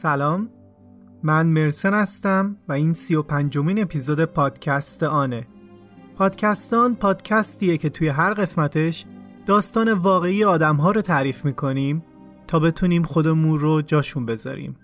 سلام، من مرسن هستم و این 35مین اپیزود پادکست آنه. پادکست آن پادکستیه که توی هر قسمتش داستان واقعی آدم‌ها رو تعریف می‌کنیم تا بتونیم خودمون رو جاشون بذاریم.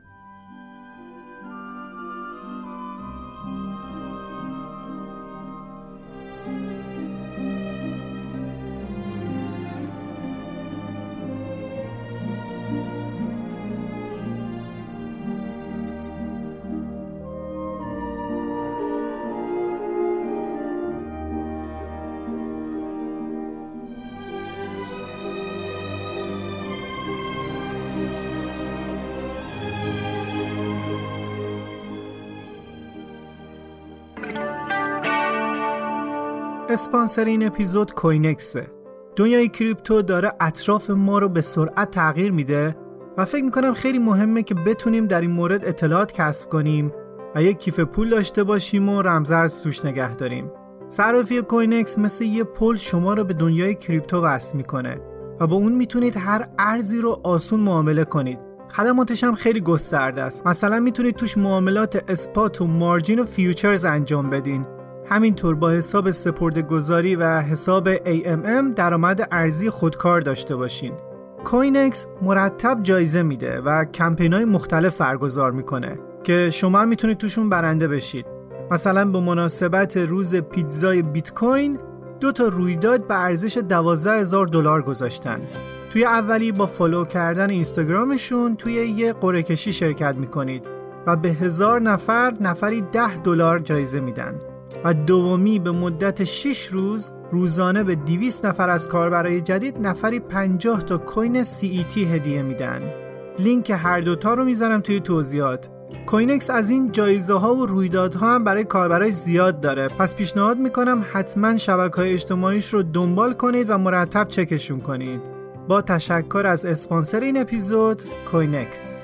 اسپانسر این اپیزود کوینکسه. دنیای کریپتو داره اطراف ما رو به سرعت تغییر میده و فکر میکنم خیلی مهمه که بتونیم در این مورد اطلاعات کسب کنیم و یک کیف پول داشته باشیم و رمزارز توش نگه داریم. صرافی کوینکس مثل یه پل شما رو به دنیای کریپتو وصل میکنه و با اون میتونید هر ارزی رو آسون معامله کنید. خدماتش هم خیلی گسترده است. مثلا میتونید توش معاملات اسپات و مارجین و فیوچرز انجام بدین. همینطور با حساب سپرده‌گذاری و حساب AMM درآمد ارزی خودکار داشته باشین. کوینکس مرتب جایزه میده و کمپین‌های مختلف برگزار میکنه که شما میتونید توشون برنده بشید. مثلا به مناسبت روز پیتزای بیت کوین 2 رویداد به ارزش $12,000 گذاشتن. توی اولی با فالو کردن اینستاگرامشون توی یه قرعه کشی شرکت میکنید و به 1000 نفر نفری $10 جایزه میدن. و دومی به مدت 6 روز روزانه به 200 نفر از کاربرای جدید نفری 50 تا کوین CET هدیه میدن. لینک هر دوتا رو میذارم توی توضیحات. کوینکس از این جایزه ها و رویدادها هم برای کاربرای زیاد داره، پس پیشنهاد میکنم حتما شبکه‌های اجتماعیش رو دنبال کنید و مرتب چکشون کنید. با تشکر از اسپانسر این اپیزود، کوینکس.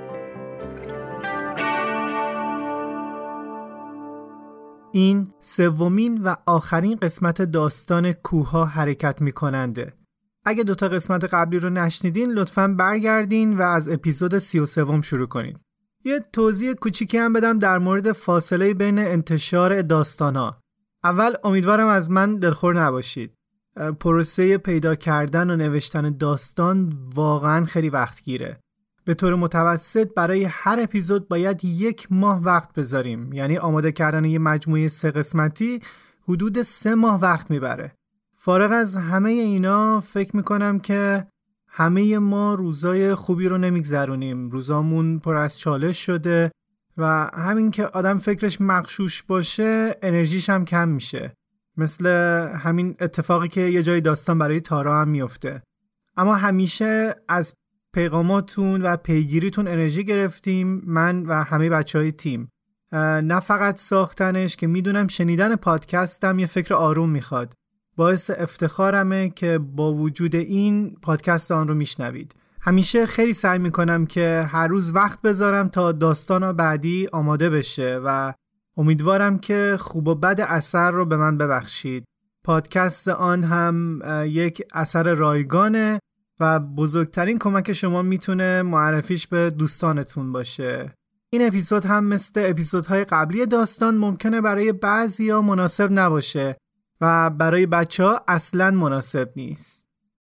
این سومین و آخرین قسمت داستان کوه‌ها حرکت می‌کننده. اگه 2 قسمت قبلی رو نشنیدین لطفاً برگردین و از اپیزود 33 شروع کنین. یه توضیح کوچیکی هم بدم در مورد فاصله بین انتشار داستان‌ها. اول امیدوارم از من دلخور نباشید. پروسه پیدا کردن و نوشتن داستان واقعاً خیلی وقت گیره. به طور متوسط برای هر اپیزود باید 1 ماه وقت بذاریم، یعنی آماده کردن یه مجموعه 3 قسمتی حدود 3 ماه وقت میبره. فارغ از همه اینا فکر میکنم که همه ما روزای خوبی رو نمیگذرونیم. روزامون پر از چالش شده و همین که آدم فکرش مغشوش باشه انرژیش هم کم میشه. مثل همین اتفاقی که یه جای داستان برای تارا هم میفته. اما همیشه از پیغاماتون و پیگیریتون انرژی گرفتیم، من و همه بچهای تیم. نه فقط ساختنش که میدونم شنیدن پادکستم یه فکر آروم میخواد. باعث افتخارمه که با وجود این پادکست آن رو میشنوید. همیشه خیلی سعی میکنم که هر روز وقت بذارم تا داستانا بعدی آماده بشه و امیدوارم که خوب و بد اثر رو به من ببخشید. پادکست آن هم یک اثر رایگانه و بزرگترین کمک شما میتونه معرفیش به دوستانتون باشه. این اپیزود هم مثل اپیزودهای قبلی داستان ممکنه برای بعضیا مناسب نباشه و برای بچه‌ها اصلاً مناسب نیست.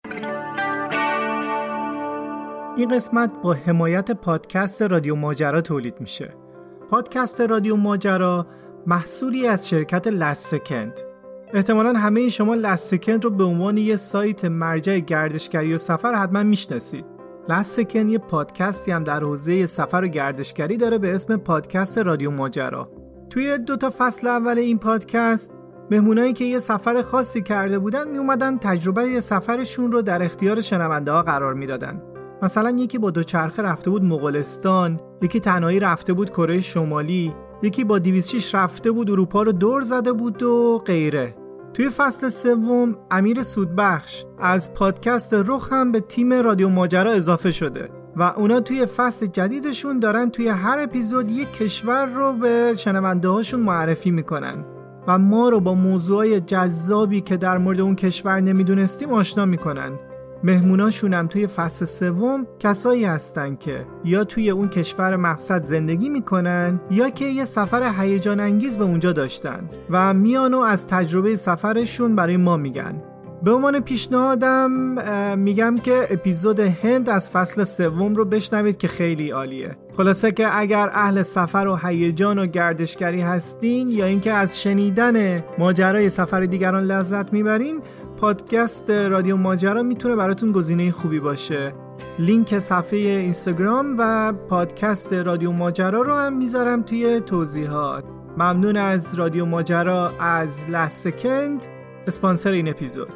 این قسمت با حمایت پادکست رادیو ماجرا تولید میشه. پادکست رادیو ماجرا محصولی از شرکت لست سکند. احتمالاً همه شما لست سکند رو به عنوان یه سایت مرجع گردشگری و سفر حتما میشناسید. لست سکند یه پادکستی هم در حوزه سفر و گردشگری داره به اسم پادکست رادیو ماجرا. توی 2 فصل اول این پادکست مهمونایی که یه سفر خاصی کرده بودن می اومدن تجربه یه سفرشون رو در اختیار شنونده ها قرار میدادن. مثلا یکی با 2 چرخه رفته بود مغولستان، یکی تنهایی رفته بود کره شمالی، یکی با 206 رفته بود اروپا رو دور زده بود و غیره. توی فصل 3 امیر سودبخش از پادکست رخ هم به تیم رادیو ماجرا اضافه شده و اونا توی فصل جدیدشون دارن توی هر اپیزود یک کشور رو به شنونده هاشون معرفی میکنن و ما رو با موضوعای جذابی که در مورد اون کشور نمیدونستیم آشنا میکنن. مهموناشونم توی فصل 3 کسایی هستن که یا توی اون کشور مقصد زندگی میکنن یا که یه سفر هیجان انگیز به اونجا داشتن و میان و از تجربه سفرشون برای ما میگن. به عنوان پیشنهادم میگم که اپیزود هند از فصل 3 رو بشنوید که خیلی عالیه. خلاصه که اگر اهل سفر و هیجان و گردشگری هستین یا اینکه از شنیدن ماجرای سفر دیگران لذت میبرین، پادکست رادیو ماجرا میتونه براتون گزینه خوبی باشه. لینک صفحه اینستاگرام و پادکست رادیو ماجرا رو هم میذارم توی توضیحات. ممنون از رادیو ماجرا از لست سکند، اسپانسر این اپیزود.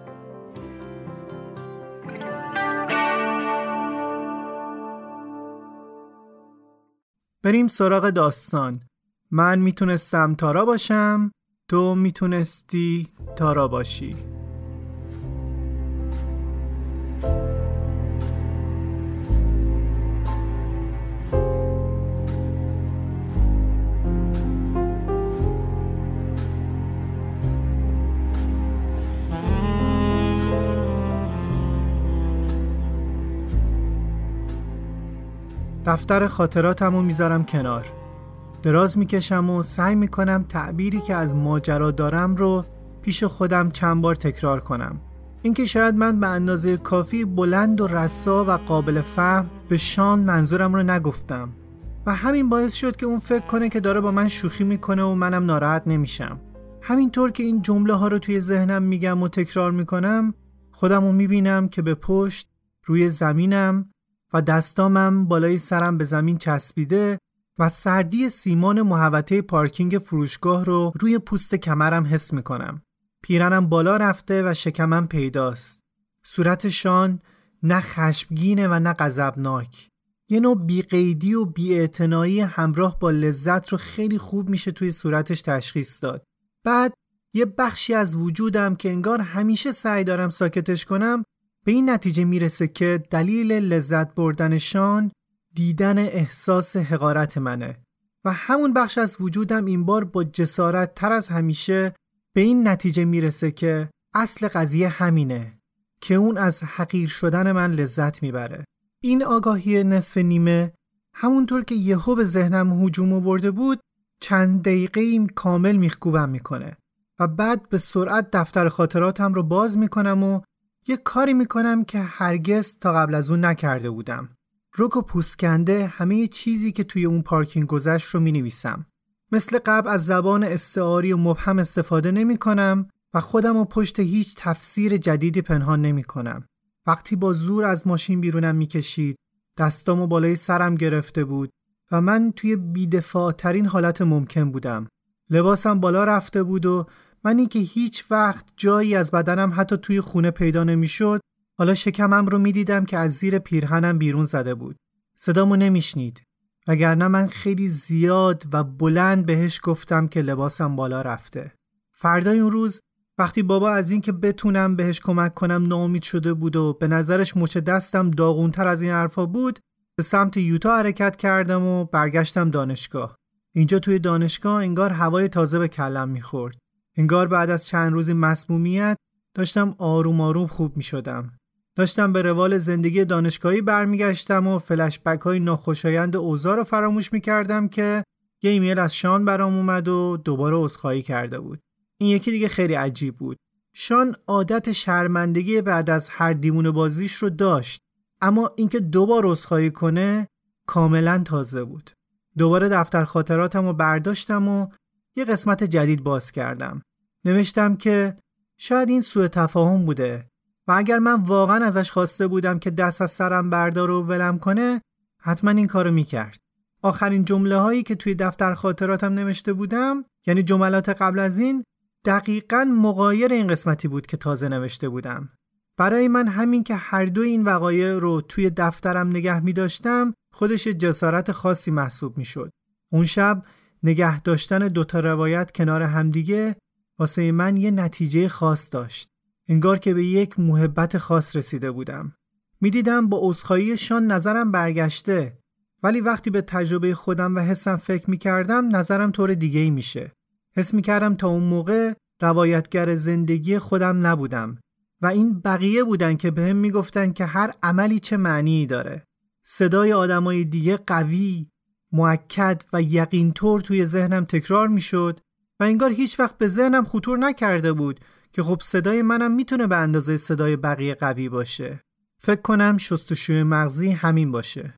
بریم سراغ داستان. من میتونستم تارا باشم، تو میتونستی تارا باشی. دفتر خاطراتمو میذارم کنار. دراز میکشم و سعی میکنم تعبیری که از ماجرا دارم رو پیش خودم چند بار تکرار کنم. اینکه شاید من به اندازه کافی بلند و رسا و قابل فهم به شان منظورم رو نگفتم و همین باعث شد که اون فکر کنه که داره با من شوخی میکنه و منم ناراحت نمیشم. همینطور که این جمله ها رو توی ذهنم میگم و تکرار میکنم، خودم رو میبینم که به پشت روی زمینم و دستامم بالای سرم به زمین چسبیده و سردی سیمان محوطه پارکینگ فروشگاه رو روی پوست کمرم حس میکنم. پیرنم بالا رفته و شکمم پیداست. صورت شان نه خشمگینه و نه غضبناک. یه نوع بی‌قیدی و بی‌اعتنایی همراه با لذت رو خیلی خوب میشه توی صورتش تشخیص داد. بعد یه بخشی از وجودم که انگار همیشه سعی دارم ساکتش کنم به این نتیجه میرسه که دلیل لذت بردن شان دیدن احساس حقارت منه و همون بخش از وجودم این بار با جسارت تر از همیشه به این نتیجه میرسه که اصل قضیه همینه که اون از حقیر شدن من لذت میبره. این آگاهی نصف نیمه همونطور که یهو به ذهنم هجوم آورده بود چند دقیقه کامل میخکوبم میکنه و بعد به سرعت دفتر خاطراتم رو باز میکنم و یه کاری میکنم که هرگز تا قبل از اون نکرده بودم. رک و پوسکنده همه چیزی که توی اون پارکینگ گذشت رو مینویسم. مثل قبل از زبان استعاری و مبهم استفاده نمی کنم و خودم رو پشت هیچ تفسیر جدیدی پنهان نمی کنم. وقتی با زور از ماشین بیرونم می کشید، دستامو بالای سرم گرفته بود و من توی بی‌دفاع ترین حالت ممکن بودم. لباسم بالا رفته بود و منی که هیچ وقت جایی از بدنم حتی توی خونه پیدا نمی شد، حالا شکمم رو می دیدم که از زیر پیرهنم بیرون زده بود. صدامو نمیشنید. وگرنه من خیلی زیاد و بلند بهش گفتم که لباسم بالا رفته. فردای اون روز وقتی بابا از این که بتونم بهش کمک کنم ناامید شده بود و به نظرش مچ دستم داغونتر از این حرفا بود، به سمت یوتا حرکت کردم و برگشتم دانشگاه. اینجا توی دانشگاه انگار هوای تازه به کلم میخورد. انگار بعد از چند روزی مسمومیت داشتم آروم آروم خوب میشدم. داشتم به روال زندگی دانشگاهی برمیگشتم و فلش بک های ناخوشایند اوضاع رو فراموش میکردم که یه ایمیل از شان برام اومد و دوباره عذرخواهی کرده بود. این یکی دیگه خیلی عجیب بود. شان عادت شرمندگی بعد از هر دیوونه بازیش رو داشت، اما اینکه دوباره عذرخواهی کنه کاملا تازه بود. دوباره دفتر خاطراتم رو برداشتم و یه قسمت جدید باز کردم. نوشتم که شاید این سوء تفاهم بوده و اگر من واقعا ازش خواسته بودم که دست از سرم برداره و ولم کنه حتما این کارو میکرد. آخرین جمله هایی که توی دفتر خاطراتم نوشته بودم، یعنی جملات قبل از این، دقیقاً مغایر این قسمتی بود که تازه نوشته بودم. برای من همین که هر دو این وقایع رو توی دفترم نگه می‌داشتم خودش جسارت خاصی محسوب می‌شد. اون شب نگه داشتن دوتا روایت کنار همدیگه واسه من یه نتیجه خاص داشت. انگار که به یک محبت خاص رسیده بودم. می‌دیدم با عذرخواهی شان نظرم برگشته، ولی وقتی به تجربه خودم و حسم فکر می‌کردم نظرم طور دیگه‌ای میشه. حس می‌کردم تا اون موقع روایتگر زندگی خودم نبودم. و این بقیه بودن که بهم میگفتن که هر عملی چه معنی داره. صدای آدمای دیگه قوی، مؤکد و یقین‌طور توی ذهنم تکرار میشد و انگار هیچ وقت به ذهنم خطور نکرده بود که خب صدای منم میتونه به اندازه صدای بقیه قوی باشه. فکر کنم شستشوی مغزی همین باشه.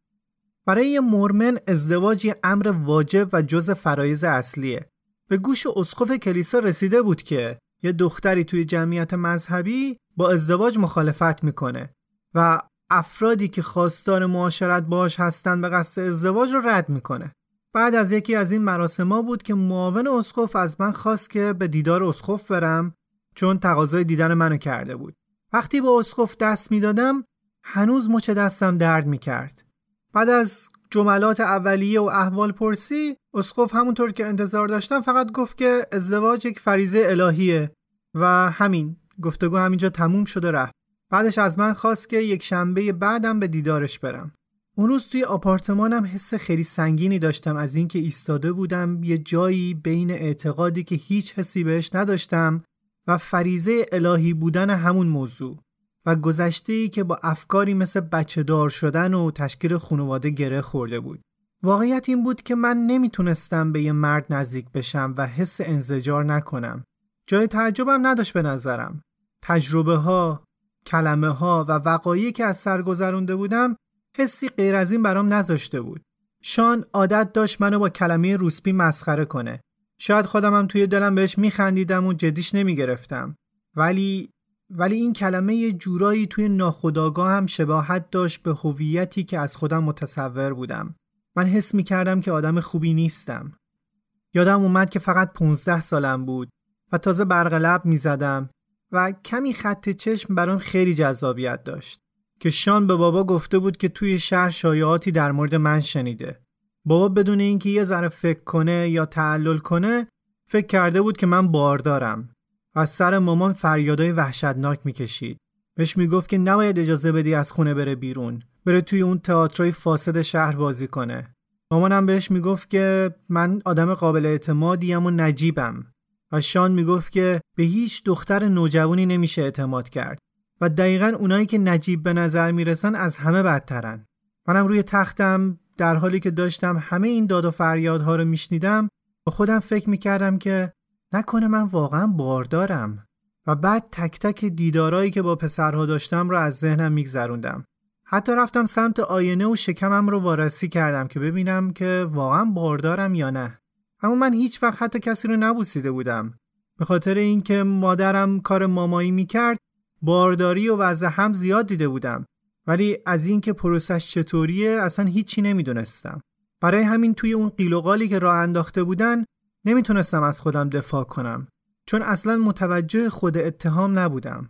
برای یه مورمن ازدواج یه امر واجب و جز فرایض اصلیه. به گوش اسقف کلیسا رسیده بود که یه دختری توی جمعیت مذهبی با ازدواج مخالفت میکنه و افرادی که خواستار معاشرت باهاش هستن به قصد ازدواج رو رد میکنه. بعد از یکی از این مراسم‌ها بود که معاون اسقف از من خواست که به دیدار اسقف برم چون تقاضای دیدن منو کرده بود. وقتی با اسقف دست میدادم هنوز مچ دستم درد میکرد. بعد از جملات اولیه و احوال پرسی اسقف همونطور که انتظار داشتم فقط گفت که ازدواج یک فریضه الهیه و همین. گفتگو همینجا تموم شد و رفت. بعدش از من خواست که یک شنبه بعدم به دیدارش برم. اون روز توی آپارتمانم حس خیلی سنگینی داشتم از اینکه ایستاده بودم یه جایی بین اعتقادی که هیچ حسی بهش نداشتم و فریضه الهی بودن همون موضوع و گذشته‌ای که با افکاری مثل بچه دار شدن و تشکیل خانواده گره خورده بود. واقعیت این بود که من نمیتونستم به یه مرد نزدیک بشم و حس انزجار نکنم. جای تعجبم نداشت به نظرم. تجربه ها، کلمه ها و وقایعی که از سر گذرونده بودم حسی غیر از این برام نذاشته بود. شان عادت داشت منو با کلمه روسپی مسخره کنه. شاید خودمم توی دلم بهش میخندیدم و جدیش نمیگرفتم. ولی این کلمه یه جورایی توی ناخودآگاه هم شباهت داشت به هویتی که از خودم متصور بودم. من حس میکردم که آدم خوبی نیستم. یادم اومد که فقط 15 سالم بود و تازه برق لب میزدم و کمی خط چشم برام خیلی جذابیت داشت که شان به بابا گفته بود که توی شهر شایعاتی در مورد من شنیده. بابا بدون اینکه یه ذره فکر کنه یا تعلل کنه فکر کرده بود که من باردارم و از سر مامان فریادای وحشتناک میکشید. بهش میگفت که نباید اجازه بدی از خونه بره بیرون، بره توی اون تئاترای فاسد شهر بازی کنه. مامانم بهش میگفت که من آدم قابل اعتمادیم و نجیبم و شان میگفت که به هیچ دختر نوجوانی نمیشه اعتماد کرد و دقیقاً اونایی که نجیب به نظر میرسن از همه بدترن. منم روی تختم در حالی که داشتم همه این داد و فریادها رو میشنیدم با خودم فکر میکردم که نکنه من واقعاً باردارم و بعد تک تک دیدارایی که با پسرها داشتم رو از ذهنم میگذروندم. حتی رفتم سمت آینه و شکمم رو وارسی کردم که ببینم که واقعاً باردارم یا نه. اما من هیچ وقت حتی کسی رو نبوسیده بودم. به خاطر اینکه مادرم کار مامایی میکرد بارداری و وضع هم زیاد دیده بودم، ولی از اینکه پروسش چطوریه اصلا هیچی نمیدونستم. برای همین توی اون قیل و قالی که راه انداخته بودن نمیتونستم از خودم دفاع کنم چون اصلا متوجه خود اتهام نبودم.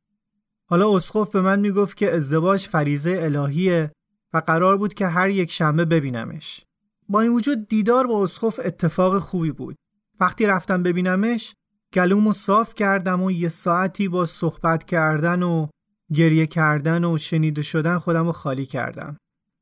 حالا اسقف به من میگفت که ازدواج فریضه الهیه و قرار بود که هر یک شنبه ببینمش. با این وجود دیدار با اسقف اتفاق خوبی بود. وقتی رفتم ببینمش گلومو صاف کردم و یه ساعتی با صحبت کردن و گریه کردن و شنیده شدن خودمو خالی کردم.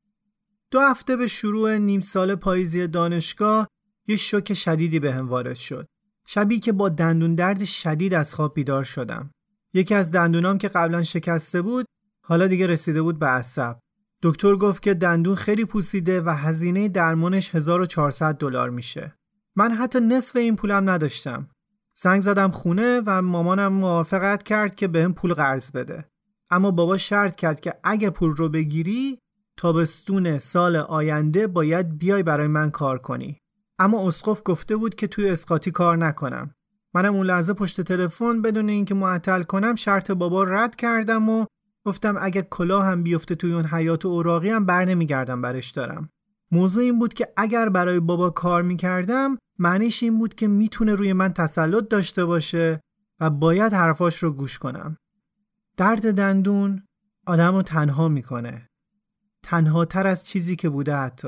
2 هفته به شروع نیم سال پاییزی دانشگاه یه شوک شدیدی بهم وارد شد. شبی که با دندون درد شدید از خواب بیدار شدم. یکی از دندونام که قبلا شکسته بود حالا دیگه رسیده بود به عصب. دکتر گفت که دندون خیلی پوسیده و هزینه درمانش $1400 میشه. من حتی نصف این پولم نداشتم. زنگ زدم خونه و مامانم موافقت کرد که بهم پول قرض بده. اما بابا شرط کرد که اگه پول رو بگیری تابستون سال آینده باید بیای برای من کار کنی. اما اسقف گفته بود که توی اسقاطی کار نکنم. منم اون لحظه پشت تلفن بدون اینکه معطل کنم شرط بابا رد کردم و گفتم اگه کلاه هم بیفته توی اون حیات اوراقی هم بر نمیگردم برش دارم. موضوع این بود که اگر برای بابا کار میکردم معنیش این بود که میتونه روی من تسلط داشته باشه و باید حرفاش رو گوش کنم. درد دندون آدم رو تنها میکنه. تنهاتر از چیزی که بوده حتی.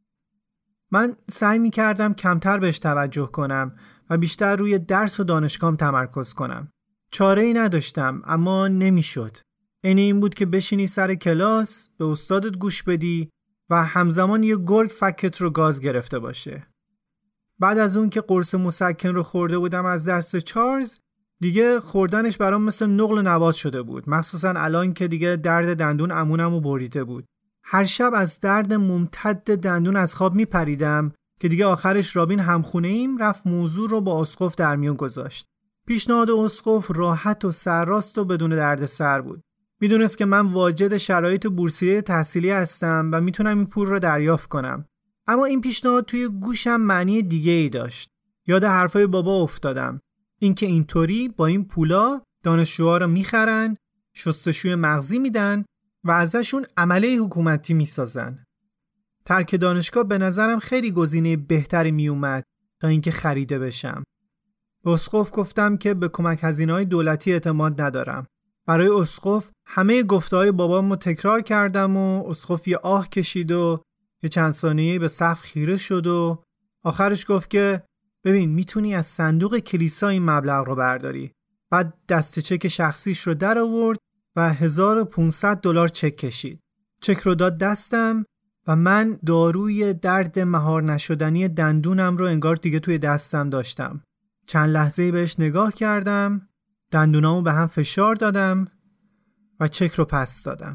من سعی میکردم کمتر بهش توجه کنم و بیشتر روی درس و دانشگاهم تمرکز کنم. چاره‌ای نداشتم اما نمیشد. این بود که بشینی سر کلاس، به استادت گوش بدی و همزمان یه گرگ فکت رو گاز گرفته باشه. بعد از اون که قرص مسکن رو خورده بودم از درس چارلز، دیگه خوردنش برام مثل نقل نبات شده بود، مخصوصا الان که دیگه درد دندون عمونمو بریده بود. هر شب از درد ممتد دندون از خواب میپریدم که دیگه آخرش رابین همخونه ایم رفت موضوع رو با اسقف در میون گذاشت. پیشنهاد اسقف راحت و سرراست و بدون دردسر بود. میدونست که من واجد شرایط بورسیه تحصیلی هستم و میتونم این پول رو دریافت کنم. اما این پیشنهاد توی گوشم معنی دیگه ای داشت. یاد حرفای بابا افتادم. اینکه اینطوری با این پولا دانشجوها رو میخرن، شستشوی مغزی میدن و ازشون عمله حکومتی میسازن. ترک دانشگاه به نظرم خیلی گزینه بهتری میومد تا اینکه خریده بشم. به اسقف گفتم که به کمک هزینه‌های دولتی اعتماد ندارم. برای اسقف همه گفته‌های بابامو تکرار کردم و اسقف یه آه کشید و یه چند ثانیه‌ای به سقف خیره شد و آخرش گفت که ببین میتونی از صندوق کلیسا این مبلغ رو برداری. بعد دست چک شخصیش رو در آورد و $1500 چک کشید. چک رو داد دستم و من داروی درد مهار نشدنی دندونم رو انگار دیگه توی دستم داشتم. چند لحظه‌ای بهش نگاه کردم، دندونامو به هم فشار دادم و چک رو پس دادم.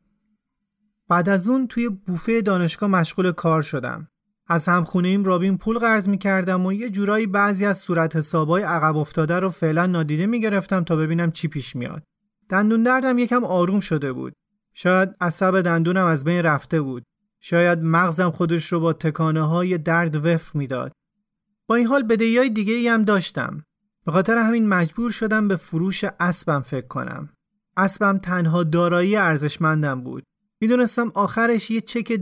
بعد از اون توی بوفه دانشگاه مشغول کار شدم. از همخونه‌ایم رابین پول قرض می‌کردم و یه جورایی بعضی از صورت حسابای عقب افتاده رو فعلا نادیده می‌گرفتم تا ببینم چی پیش میاد. دندون دردم یکم آروم شده بود. شاید عصب دندونم از بین رفته بود. شاید مغزم خودش رو با تکانه‌های درد وفق میداد. با این حال بدهی‌های دیگه‌ای هم داشتم. به خاطر همین مجبور شدم به فروش اسبم فکر کنم. اسبم تنها دارایی ارزشمندم بود. میدونستم آخرش یه چک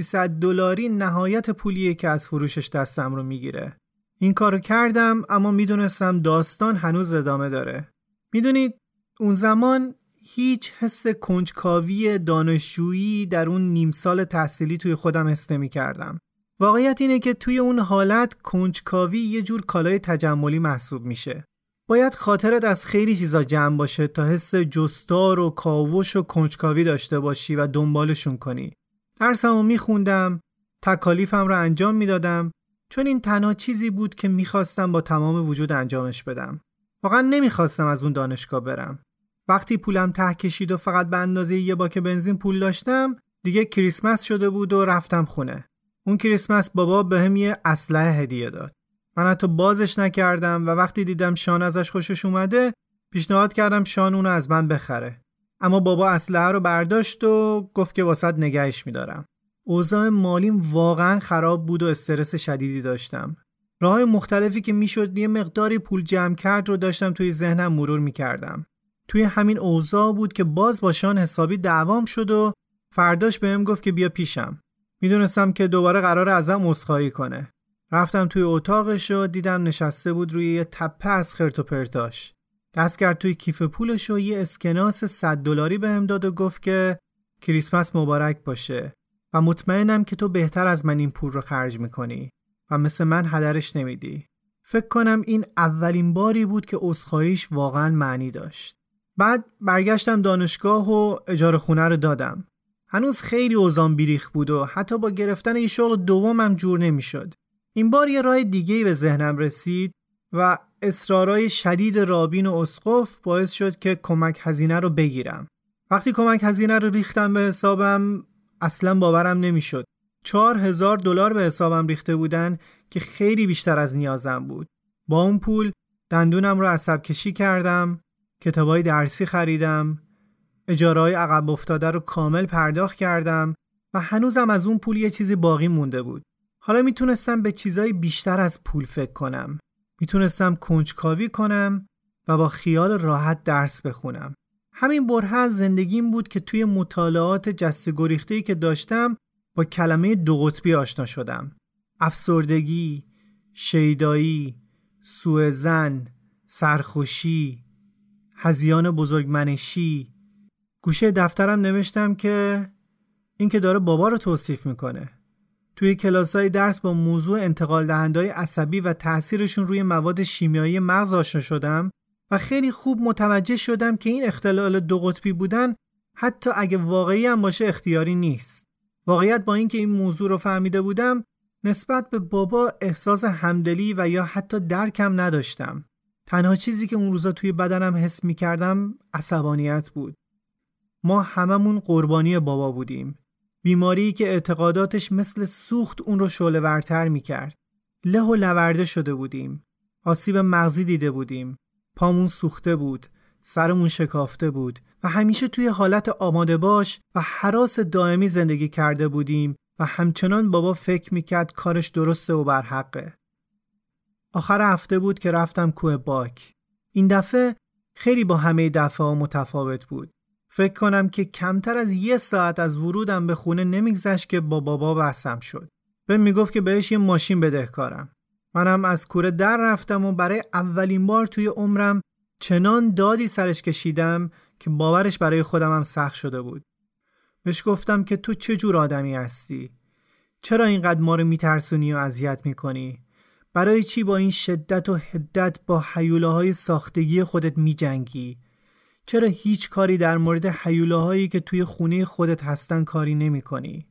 $200 نهایت پولیه که از فروشش دستم رو میگیره. این کارو کردم اما میدونستم داستان هنوز ادامه داره. میدونید اون زمان هیچ حس کنجکاوی دانشجویی در اون نیم سال تحصیلی توی خودم حس نمی‌کردم. واقعیت اینه که توی اون حالت کنجکاوی یه جور کالای تجملی محسوب میشه. باید خاطرت از خیلی چیزا جمع باشه تا حس جستار و کاوش و کنجکاوی داشته باشی و دنبالشون کنی. درسمو میخوندم، تکالیفم رو انجام میدادم، چون این تنها چیزی بود که میخواستم با تمام وجود انجامش بدم. واقعا نمیخواستم از اون دانشگاه برم. وقتی پولم ته کشید و فقط به اندازه یه باک بنزین پول داشتم، دیگه کریسمس شده بود و رفتم خونه. اون کریسمس بابا بهم یه اسلحه هدیه داد. من حتی بازش نکردم و وقتی دیدم شان ازش خوشش اومده پیشنهاد کردم شان اونو از من بخره. اما بابا اسلحه رو برداشت و گفت که واسط نگهش میدارم. اوضاع مالیم واقعا خراب بود و استرس شدیدی داشتم. راه‌های مختلفی که میشد یه مقداری پول جمع کرد رو داشتم توی ذهنم مرور میکردم. توی همین اوضاع بود که باز با شان حسابی دعوام شد و فرداش بهم گفت که بیا پیشم. میدونستم که دوباره قراره ازم عذرخواهی کنه. رفتم توی اتاقش و دیدم نشسته بود روی یه تپه از خرت و پرتاش. دست کرد توی کیف پولش و یه اسکناس $100 بهم داد و گفت که کریسمس مبارک باشه و مطمئنم که تو بهتر از من این پول رو خرج میکنی و مثل من هدرش نمیدی. فکر کنم این اولین باری بود که عذرخواهیش واقعا معنی داشت. بعد برگشتم دانشگاه و اجاره خونه رو دادم. هنوز خیلی اوضاعم بیریخ بود و حتی با گرفتن این شغل دومم جور نمیشد. این بار یه راه دیگه‌ای به ذهنم رسید و اصرارای شدید رابین و اسقف باعث شد که کمک هزینه رو بگیرم. وقتی کمک هزینه رو ریختم به حسابم اصلا باورم نمیشد. $4000 به حسابم ریخته بودن که خیلی بیشتر از نیازم بود. با اون پول دندونم رو عصب کشی کردم، کتابای درسی خریدم، اجاره‌های عقب افتاده رو کامل پرداخت کردم و هنوزم از اون پول یه چیزی باقی مونده بود. حالا میتونستم به چیزای بیشتر از پول فکر کنم. میتونستم کنجکاوی کنم و با خیال راحت درس بخونم. همین بره از زندگیم بود که توی مطالعات جسته گریخته‌ای که داشتم با کلمه دو قطبی آشنا شدم. افسردگی، شیدایی، سوء ظن، سرخوشی، هذیان بزرگمنشی. گوشه دفترم نوشتم که این که داره بابا رو توصیف میکنه. توی کلاسای درس با موضوع انتقال دهنده‌های عصبی و تأثیرشون روی مواد شیمیایی مغز آشنا شدم و خیلی خوب متوجه شدم که این اختلال دو قطبی بودن حتی اگه واقعی هم باشه اختیاری نیست. واقعیت با اینکه این موضوع رو فهمیده بودم نسبت به بابا احساس همدلی و یا حتی درکم نداشتم. تنها چیزی که اون روزا توی بدنم حس می‌کردم عصبانیت بود. ما هممون قربانی بابا بودیم. بیماری که اعتقاداتش مثل سوخت اون رو شعله‌ورتر می‌کرد. له و لورده شده بودیم. آسیب مغزی دیده بودیم. پامون سوخته بود. سرمون شکافته بود و همیشه توی حالت آماده باش و هراس دائمی زندگی کرده بودیم و همچنان بابا فکر میکرد کارش درسته و برحقه. آخر هفته بود که رفتم کوه باک. این دفعه خیلی با همه دفعه ها متفاوت بود. فکر کنم که کمتر از 1 ساعت از ورودم به خونه نمیگذشت که با بابا بحثم شد. بهم میگفت که بهش یه ماشین بدهکارم. منم از کوره در رفتم و برای اولین بار توی عمرم چنان دادی سرش کشیدم که باورش برای خودم هم سخت شده بود. بهش گفتم که تو چه جور آدمی هستی؟ چرا اینقدر ما رو میترسونی و اذیت میکنی؟ برای چی با این شدت و حدت با هیولاهای ساختگی خودت میجنگی؟ چرا هیچ کاری در مورد هیولاهایی که توی خونه خودت هستن کاری نمیکنی؟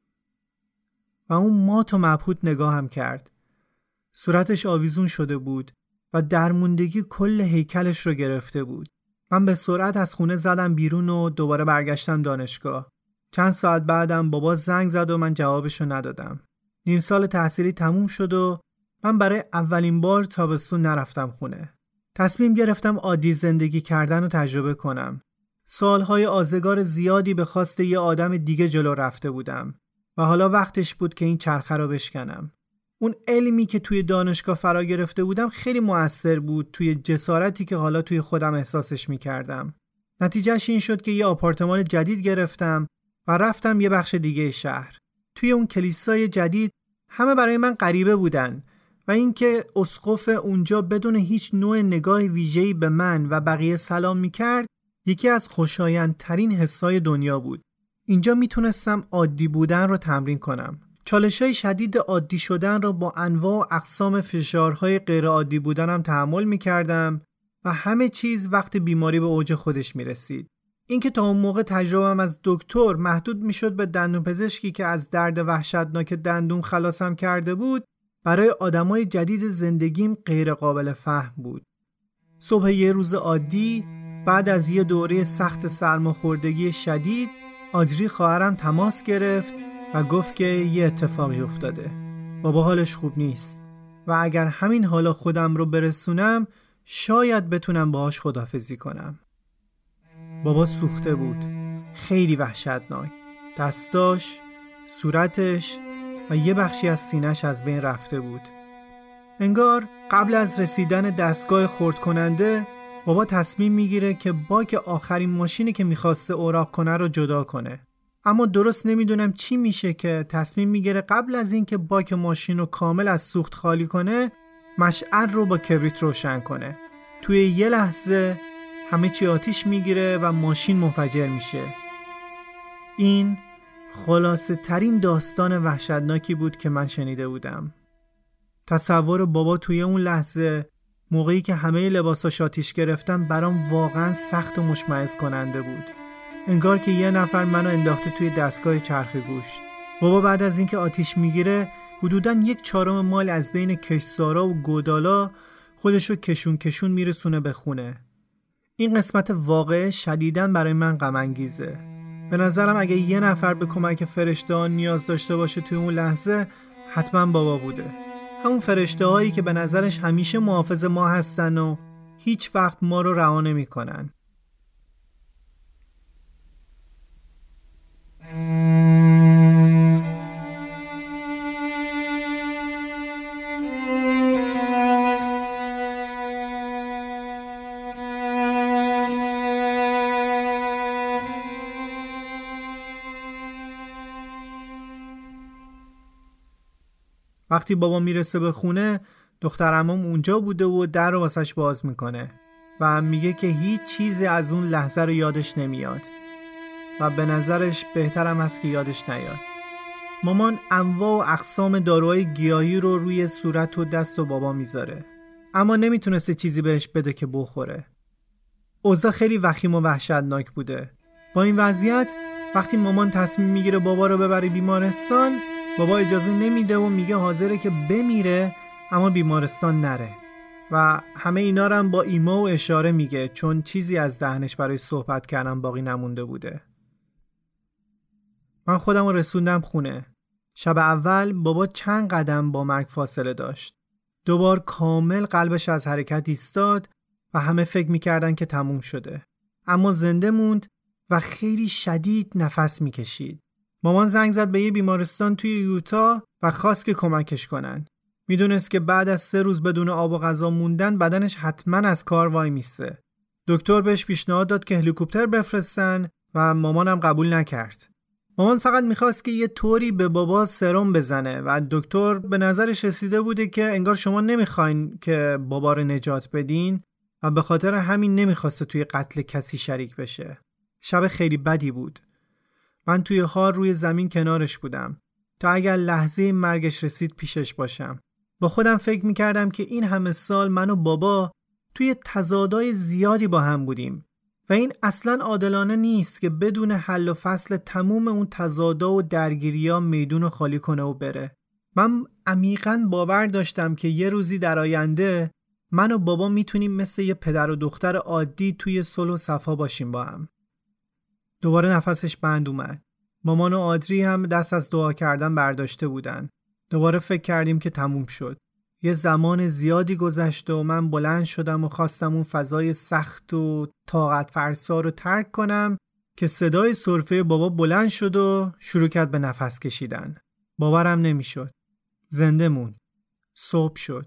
و اون مات و مبهوت نگاهم کرد. صورتش آویزون شده بود و درموندگی کل هیکلش رو گرفته بود. من به سرعت از خونه زدم بیرون و دوباره برگشتم دانشگاه. چند ساعت بعدم بابا زنگ زد و من جوابشو ندادم. نیم سال تحصیلی تموم شد و من برای اولین بار تابستون نرفتم خونه. تصمیم گرفتم عادی زندگی کردن رو تجربه کنم. سالهای آزگار زیادی به خواست یه آدم دیگه جلو رفته بودم و حالا وقتش بود که این چرخه رو بشکنم. اون علمی که توی دانشگاه فرا گرفته بودم خیلی مؤثر بود توی جسارتی که حالا توی خودم احساسش می‌کردم. نتیجهش این شد که یه آپارتمان جدید گرفتم و رفتم یه بخش دیگه شهر. توی اون کلیسای جدید همه برای من غریبه بودن و اینکه اسقف اونجا بدون هیچ نوع نگاه ویژه‌ای به من و بقیه سلام می‌کرد یکی از خوشایندترین حسای دنیا بود. اینجا میتونستم عادی بودن رو تمرین کنم. چالش‌های شدید عادی شدن را با انواع و اقسام فشارهای غیر عادی بودنم تحمل می‌کردم و همه چیز وقت بیماری به اوج خودش می‌رسید. اینکه تا اون موقع تجربه‌ام از دکتر محدود می‌شد به دندونپزشکی که از درد وحشتناک دندون خلاصم کرده بود، برای آدمای جدید زندگیم غیر قابل فهم بود. صبح یه روز عادی بعد از یه دوره سخت سرماخوردگی شدید، آدری خواهرم تماس گرفت و گفت که یه اتفاقی افتاده. بابا حالش خوب نیست و اگر همین حالا خودم رو برسونم شاید بتونم باهاش خداحافظی کنم. بابا سوخته بود، خیلی وحشتناک. دستاش، صورتش و یه بخشی از سینه‌اش از بین رفته بود. انگار قبل از رسیدن دستگاه خرد کننده بابا تصمیم میگیره که باک آخرین ماشینی که میخواسته اوراق کنه رو جدا کنه. اما درست نمیدونم چی میشه که تصمیم میگیره قبل از اینکه باک ماشین رو کامل از سوخت خالی کنه مشعل رو با کبریت روشن کنه. توی یه لحظه همه چی آتیش میگیره و ماشین منفجر میشه. این خلاصه ترین داستان وحشتناکی بود که من شنیده بودم. تصور بابا توی اون لحظه موقعی که همه لباساش آتیش گرفتن برام واقعا سخت و مشمئز کننده بود. انگار که یه نفر منو انداخته توی دستگاه چرخ گوشت. بابا بعد از اینکه آتیش میگیره حدوداً 1/4 مایل از بین کشتزارا و گودالا خودشو کشون میرسونه به خونه. این قسمت واقعه شدیداً برای من غم انگیزه. به نظرم اگه یه نفر به کمک فرشته‌ها نیاز داشته باشه توی اون لحظه حتما بابا بوده. همون فرشته‌هایی که به نظرش همیشه محافظ ما هستن و هیچ وقت ما رو رها نمی‌کنن. وقتی بابا میرسه به خونه دختر عموم اونجا بوده و در رو واسش باز میکنه و میگه که هیچ چیزی از اون لحظه رو یادش نمیاد و به نظرش بهترم هست که یادش نیاد. مامان انواع و اقسام داروهای گیاهی رو روی صورت و دست و بابا میذاره اما نمیتونسته چیزی بهش بده که بخوره. اوضاع خیلی وخیم و وحشتناک بوده. با این وضعیت وقتی مامان تصمیم میگیره بابا رو ببره بیمارستان، بابا اجازه نمیده و میگه حاضره که بمیره اما بیمارستان نره و همه اینا رو هم با ایما و اشاره میگه چون چیزی از دهنش برای صحبت کردن باقی نمونده بوده. من خودم رو رسوندم خونه. شب اول بابا چند قدم با مرگ فاصله داشت. دوبار کامل قلبش از حرکت ایستاد و همه فکر میکردن که تموم شده. اما زنده موند و خیلی شدید نفس میکشید. مامان زنگ زد به یه بیمارستان توی یوتا و خواست که کمکش کنن. میدونست که بعد از 3 روز بدون آب و غذا موندن بدنش حتما از کار وای میسته. دکتر بهش پیشنهاد داد که هلیکوپتر بفرستن و مامانم قبول نکرد. مامان فقط میخواست که یه طوری به بابا سرم بزنه و دکتر به نظرش رسیده بوده که انگار شما نمیخواین که بابا رو نجات بدین و به خاطر همین نمیخواسته توی قتل کسی شریک بشه. شب خیلی بدی بود. من توی حال روی زمین کنارش بودم تا اگر لحظه مرگش رسید پیشش باشم. با خودم فکر میکردم که این همه سال من و بابا توی تضادهای زیادی با هم بودیم و این اصلاً عادلانه نیست که بدون حل و فصل تموم اون تضادا و درگیری‌ها میدون رو خالی کنه و بره. من عمیقاً باور داشتم که یه روزی در آینده من و بابا میتونیم مثل یه پدر و دختر عادی توی صلح و صفا باشیم با هم. دوباره نفسش بند اومد. مامان و آدری هم دست از دعا کردن برداشته بودن. دوباره فکر کردیم که تموم شد. یه زمان زیادی گذشت و من بلند شدم و خواستم اون فضای سخت و طاقت فرسا رو ترک کنم که صدای سرفه بابا بلند شد و شروع کرد به نفس کشیدن. باورم نمیشد. زنده موند. صبح شد.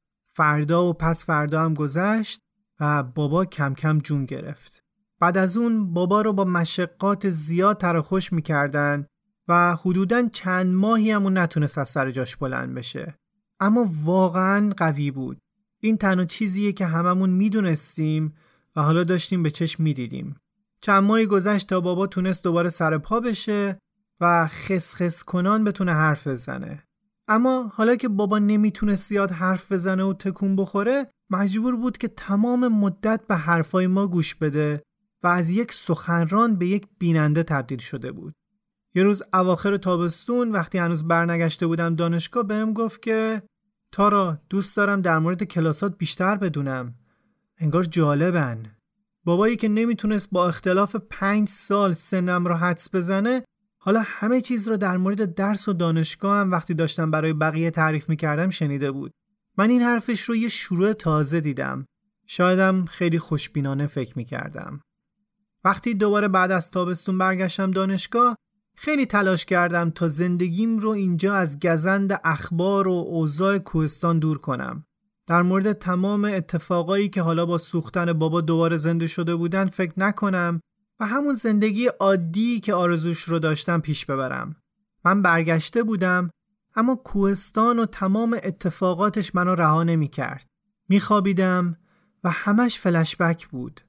فردا و پس فردا هم گذشت و بابا کم کم جون گرفت. بعد از اون بابا رو با مشقات زیاد تراخوش میکردن و حدوداً چند ماهی همون نتونست از سر جاش بلند بشه. اما واقعاً قوی بود. این تنها چیزیه که هممون میدونستیم و حالا داشتیم به چشم میدیدیم. چند ماهی گذشت تا بابا تونست دوباره سر پا بشه و خس کنان بتونه حرف بزنه. اما حالا که بابا نمیتونست زیاد حرف بزنه و تکون بخوره، مجبور بود که تمام مدت به حرفای ما گوش بده و از یک سخنران به یک بیننده تبدیل شده بود. یه روز اواخر تابستون وقتی هنوز برنگشته بودم دانشگاه بهم گفت که تارا دوست دارم در مورد کلاسات بیشتر بدونم. انگار جالبن. بابایی که نمیتونست با اختلاف 5 سال سنم رو حدس بزنه حالا همه چیز رو در مورد درس و دانشگاه هم وقتی داشتم برای بقیه تعریف میکردم شنیده بود. من این حرفش رو یه شروع تازه دیدم. شایدم خیلی خوشبینانه فکر میکردم. وقتی دوباره بعد از تابستون برگشتم دانشگاه خیلی تلاش کردم تا زندگیم رو اینجا از گزند اخبار و اوضاع کوهستان دور کنم. در مورد تمام اتفاقایی که حالا با سوختن بابا دوباره زنده شده بودن فکر نکنم و همون زندگی عادی که آرزوش رو داشتم پیش ببرم. من برگشته بودم اما کوهستان و تمام اتفاقاتش منو رها نمی‌کرد. میخوابیدم و همش فلشبک بود.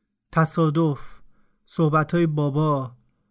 تصادف، صحبت‌های بابا،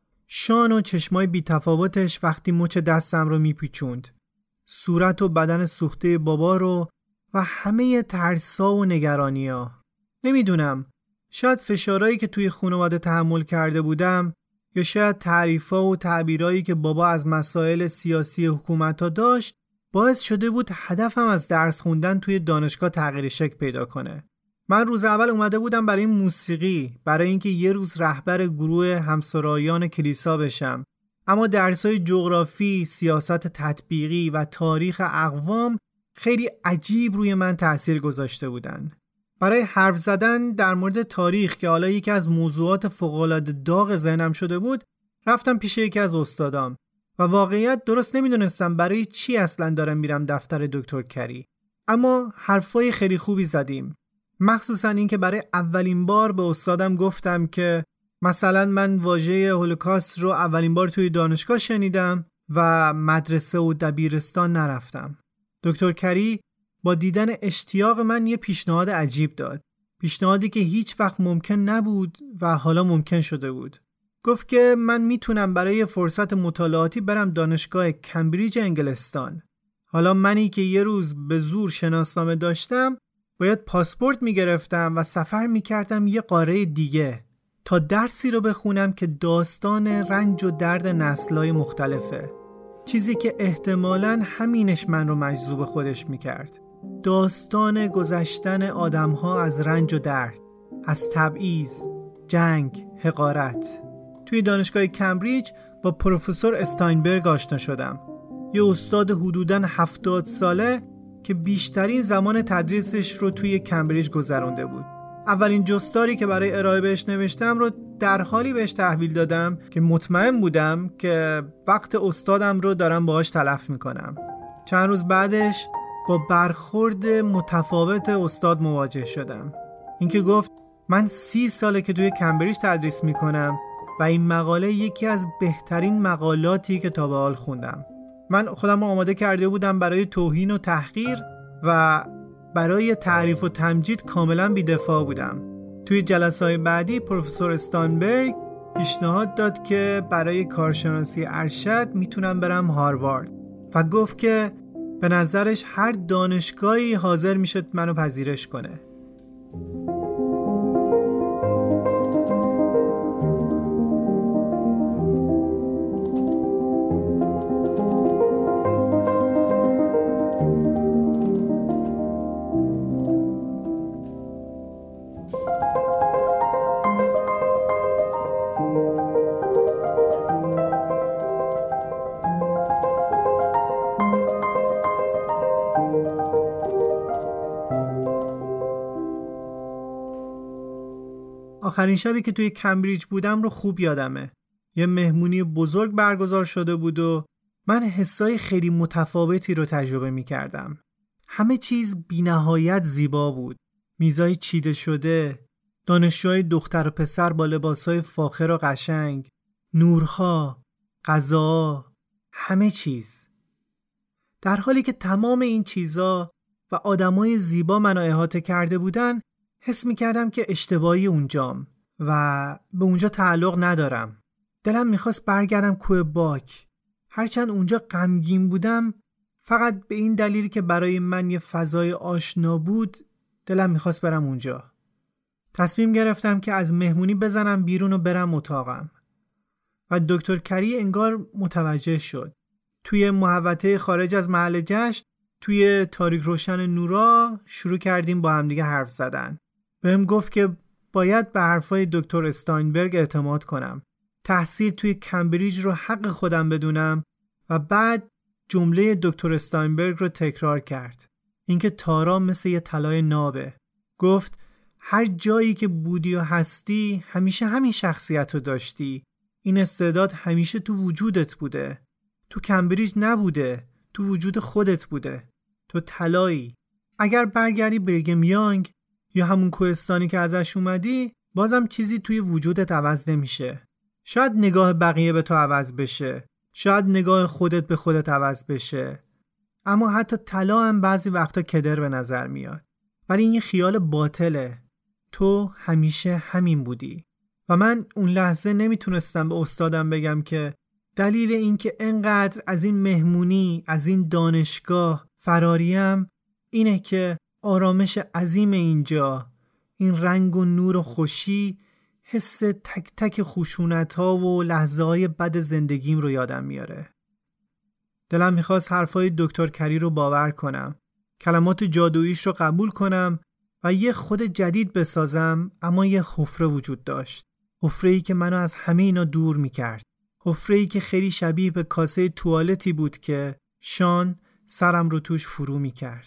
شان و چشمای بی‌تفاوتش وقتی مچ دستم رو میپیچوند، صورت و بدن سوخته بابا رو و همه ترسا و نگرانی‌ها. نمیدونم، شاید فشارهایی که توی خانواده تحمل کرده بودم یا شاید تعریف‌ها و تعبیرایی که بابا از مسائل سیاسی حکومت‌ها داشت باعث شده بود هدفم از درس خوندن توی دانشگاه تغییر شکل پیدا کنه. من روز اول اومده بودم برای موسیقی، برای اینکه یه روز رهبر گروه همسرایان کلیسا بشم. اما درس‌های جغرافی، سیاست تطبیقی و تاریخ اقوام خیلی عجیب روی من تأثیر گذاشته بودن. برای حرف زدن در مورد تاریخ که حالا یکی از موضوعات فوق‌العاده داغ ذهنم شده بود، رفتم پیش یکی از استادام و واقعیت درست نمیدونستم برای چی اصلا دارم میرم دفتر دکتر کری. اما حرفای خیلی خوبی زدیم. مخصوصا این که برای اولین بار به استادم گفتم که مثلا من واژه هولوکاست رو اولین بار توی دانشگاه شنیدم و مدرسه و دبیرستان نرفتم. دکتر کری با دیدن اشتیاق من یه پیشنهاد عجیب داد. پیشنهادی که هیچ وقت ممکن نبود و حالا ممکن شده بود. گفت که من میتونم برای فرصت مطالعاتی برم دانشگاه کمبریج انگلستان. حالا منی که یه روز به زور شناسنامه داشتم باید پاسپورت میگرفتم و سفر میکردم یه قاره دیگه تا درسی رو بخونم که داستان رنج و درد نسل‌های مختلفه. چیزی که احتمالاً همینش من رو مجذوب خودش میکرد. داستان گذشتن آدم‌ها از رنج و درد، از تبعیض، جنگ، حقارت. توی دانشگاه کمبریج با پروفسور استاینبرگ آشنا شدم. یه استاد حدوداً 70 ساله که بیشترین زمان تدریسش رو توی کمبریج گذرونده بود. اولین جستاری که برای ارائه بهش نوشتم رو در حالی بهش تحویل دادم که مطمئن بودم که وقت استادم رو دارم باهاش تلف میکنم. چند روز بعدش با برخورد متفاوت استاد مواجه شدم. اینکه گفت من 30 ساله که توی کمبریج تدریس میکنم و این مقاله یکی از بهترین مقالاتی که تا به حال خوندم. من خودم رو آماده کرده بودم برای توهین و تحقیر و برای تعریف و تمجید کاملا بی‌دفاع بودم. توی جلسه‌های بعدی پروفسور استاینبرگ پیشنهاد داد که برای کارشناسی ارشد میتونم برم هاروارد و گفت که به نظرش هر دانشگاهی حاضر میشه منو پذیرش کنه. آخرین شبی که توی کمبریج بودم رو خوب یادمه. یه مهمونی بزرگ برگزار شده بود و من حسای خیلی متفاوتی رو تجربه می کردم. همه چیز بی‌نهایت زیبا بود. میزای چیده شده، دانشجوهای دختر و پسر با لباسای فاخر و قشنگ، نورها، غذا، همه چیز. در حالی که تمام این چیزا و آدمای زیبا منو احاطه کرده بودن، حس می‌کردم که اشتباهی اونجام و به اونجا تعلق ندارم. دلم می‌خواست برگردم کوه باک. هرچند اونجا غمگین بودم، فقط به این دلیل که برای من یه فضای آشنا بود، دلم می‌خواست برم اونجا. تصمیم گرفتم که از مهمونی بزنم بیرون و برم اتاقم. و دکتر کری انگار متوجه شد. توی محوطه خارج از محل جشن، توی تاریک روشن نورا شروع کردیم با هم دیگه حرف زدن. بهم گفت که باید به حرفای دکتر استاینبرگ اعتماد کنم. تحصیل توی کمبریج رو حق خودم بدونم و بعد جمله دکتر استاینبرگ رو تکرار کرد. اینکه تارا مثل یه طلای نابه. گفت هر جایی که بودی و هستی همیشه همین شخصیت رو داشتی. این استعداد همیشه تو وجودت بوده. تو کمبریج نبوده، تو وجود خودت بوده. تو طلایی. اگر برگردی بریگم یانگ یا همون کوهستانی که ازش اومدی، بازم چیزی توی وجودت عوض نمیشه. شاید نگاه بقیه به تو عوض بشه، شاید نگاه خودت به خودت عوض بشه، اما حتی طلا هم بعضی وقتا کدر به نظر میاد. ولی این خیال باطله. تو همیشه همین بودی. و من اون لحظه نمیتونستم به استادم بگم که دلیل این که انقدر از این مهمونی، از این دانشگاه فراریم اینه که آرامش عظیم اینجا، این رنگ و نور و خوشی، حس تک تک خشونت‌ها و لحظه‌های بد زندگیم رو یادم میاره. دلم میخواست حرفای دکتر کری رو باور کنم، کلمات جادوییش رو قبول کنم و یه خود جدید بسازم، اما یه حفره وجود داشت. حفره‌ای که منو از همه اینا دور میکرد. حفره‌ای که خیلی شبیه به کاسه توالتی بود که شان سرم رو توش فرو میکرد.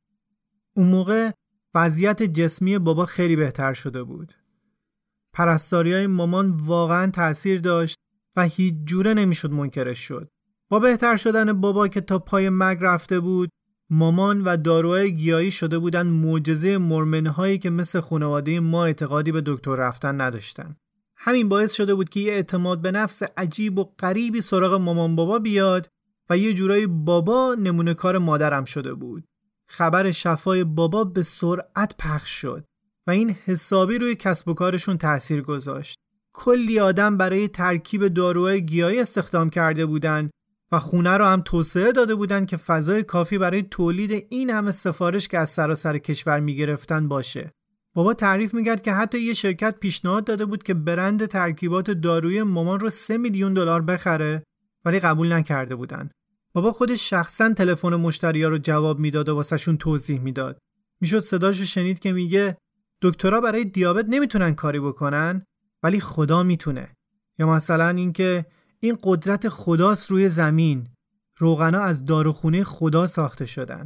اون موقع وضعیت جسمی بابا خیلی بهتر شده بود. پرستاریای مامان واقعا تأثیر داشت و هیچ جوره نمیشد منکرش شد. با بهتر شدن بابا که تا پای مرگ رفته بود، مامان و داروهای گیاهی شده بودن معجزه مرمنهایی که مثل خانواده ما اعتقادی به دکتر رفتن نداشتن. همین باعث شده بود که یه اعتماد به نفس عجیب و غریبی سراغ مامان بابا بیاد و یه جورایی بابا نمونه کار مادرم شده بود. خبر شفای بابا به سرعت پخش شد و این حسابی روی کسب و کارشون تأثیر گذاشت. کلی آدم برای ترکیب داروهای گیاهی استخدام کرده بودن و خونه رو هم توسعه داده بودن که فضای کافی برای تولید این همه سفارش که از سراسر کشور میگرفتن باشه. بابا تعریف میکرد که حتی یه شرکت پیشنهاد داده بود که برند ترکیبات دارویی مامان رو $3 میلیون بخره، ولی قبول نکرده بودن. بابا خودش شخصا تلفن مشتری‌ها رو جواب میداد و واسهشون توضیح میداد. میشد صداشو شنید که میگه دکترها برای دیابت نمیتونن کاری بکنن ولی خدا میتونه. یا مثلا اینکه این قدرت خداست روی زمین. روغنا از داروخونه خدا ساخته شدن.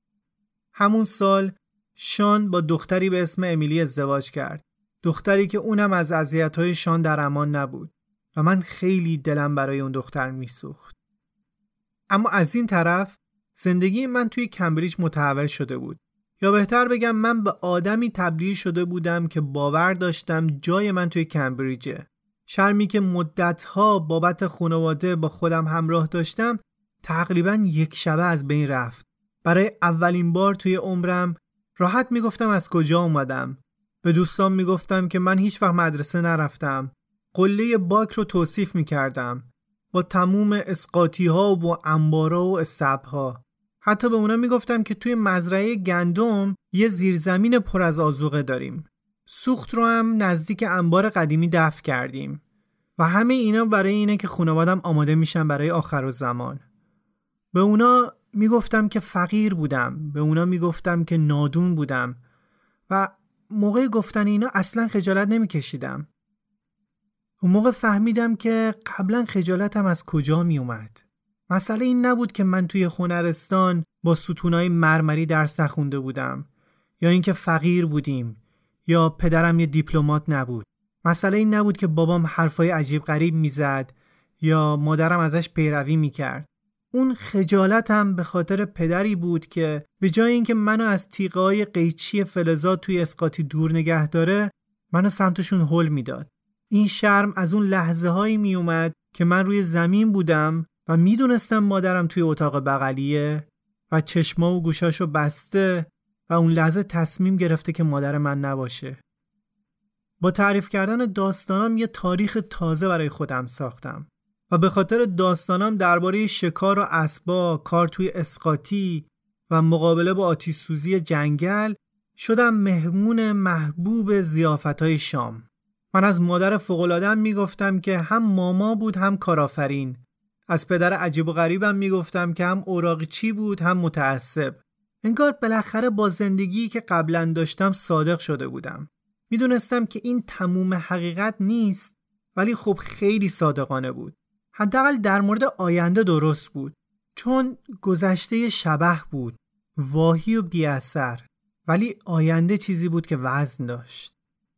همون سال شان با دختری به اسم امیلی ازدواج کرد. دختری که اونم از اذیت‌های شان در امان نبود و من خیلی دلم برای اون دختر میسوخت. اما از این طرف زندگی من توی کمبریج متحول شده بود. یا بهتر بگم من به آدمی تبدیل شده بودم که باور داشتم جای من توی کمبریجه. شرمی که مدت‌ها بابت خانواده با خودم همراه داشتم تقریباً یک شبه از بین رفت. برای اولین بار توی عمرم راحت میگفتم از کجا اومدم. به دوستان میگفتم که من هیچ وقت مدرسه نرفتم. قله باک رو توصیف میکردم با تموم اسقاطی‌ها و انبارا و استبها. حتی به اونا میگفتم که توی مزرعه گندم یه زیرزمین پر از آذوقه داریم. سوخت رو هم نزدیک انبار قدیمی دفن کردیم. و همه اینا برای اینه که خانوادم آماده میشن برای آخرالزمان. به اونا میگفتم که فقیر بودم، به اونا میگفتم که نادون بودم و موقع گفتن اینا اصلا خجالت نمیکشیدم. اون موقع فهمیدم که قبلا خجالتم از کجا می اومد. مسئله این نبود که من توی هنرستان با ستونای مرمری درس نخونده بودم یا اینکه فقیر بودیم یا پدرم یه دیپلمات نبود. مسئله این نبود که بابام حرفای عجیب غریب میزد یا مادرم ازش پیروی میکرد. اون خجالتم به خاطر پدری بود که به جای اینکه منو از تیغه‌های قیچی فلزات توی اسقاطی دور نگه داره، منو سمتشون هل میداد. این شرم از اون لحظه هایی می اومد که من روی زمین بودم و میدونستم مادرم توی اتاق بغلیه و چشما و گوشاشو بسته و اون لحظه تصمیم گرفته که مادر من نباشه. با تعریف کردن داستانم یه تاریخ تازه برای خودم ساختم و به خاطر داستانم درباره شکار و اسبا، کار توی اسقاطی و مقابله با آتش سوزی جنگل شدم مهمون محبوب ضیافت‌های شام. من از مادر فوق‌العاده‌ام میگفتم که هم ماما بود هم کارآفرین. از پدر عجیب و غریبم میگفتم که هم اوراقچی بود هم متعصب. انگار بالاخره با زندگی که قبلا داشتم صادق شده بودم. میدونستم که این تموم حقیقت نیست، ولی خب خیلی صادقانه بود. حداقل در مورد آینده درست بود، چون گذشته شبح بود، واهی و بی اثر، ولی آینده چیزی بود که وزن داشت.